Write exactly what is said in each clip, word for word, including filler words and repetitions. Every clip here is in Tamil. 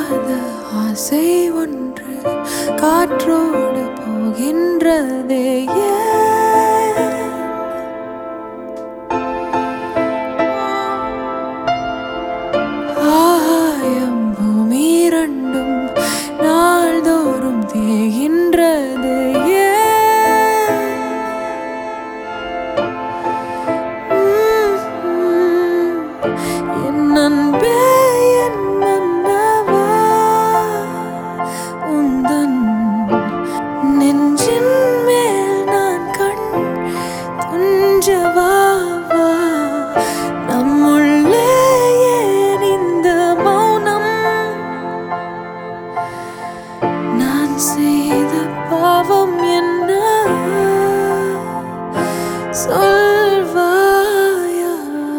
தீராத ஆசை ஒன்று காற்றோடு போகின்றதே ஆகாயம் பூமி இரண்டும் நாள்தோறும் தேகின்றது என் அன்பே என் மன்னவா உந்தன் நெஞ்சின் மேல் நான் கண் துஞ்சவா நம்முள்ளே ஏன் இந்த மௌனம் நான் செய்த பாவம் என்ன சொல்வாயா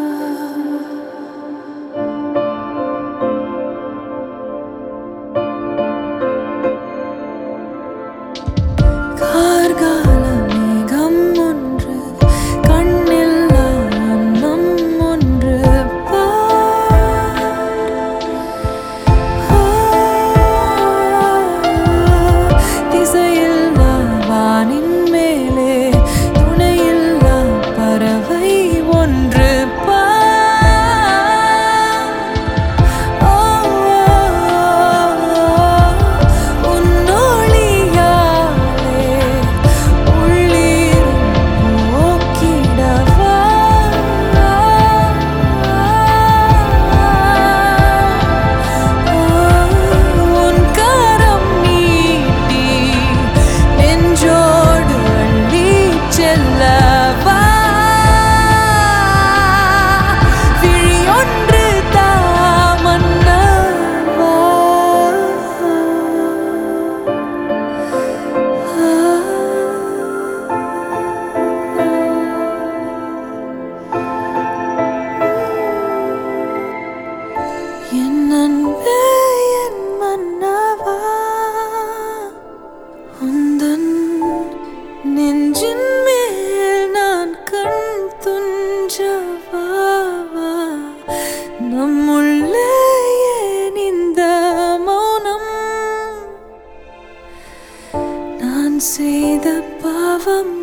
கார்கால மேகம் ஒன்று கண்ணில் அன்னம் ஒன்று திசையில் வானின் மேலே துணையில் பறவை ஒன்று என் அன்பே என் மன்னவா உந்தன் நெஞ்சின் மேல் நான் கண் துஞ்சவா நம்முள்ளே ஏன் இந்த மௌனம் நான் செய்த பாவம்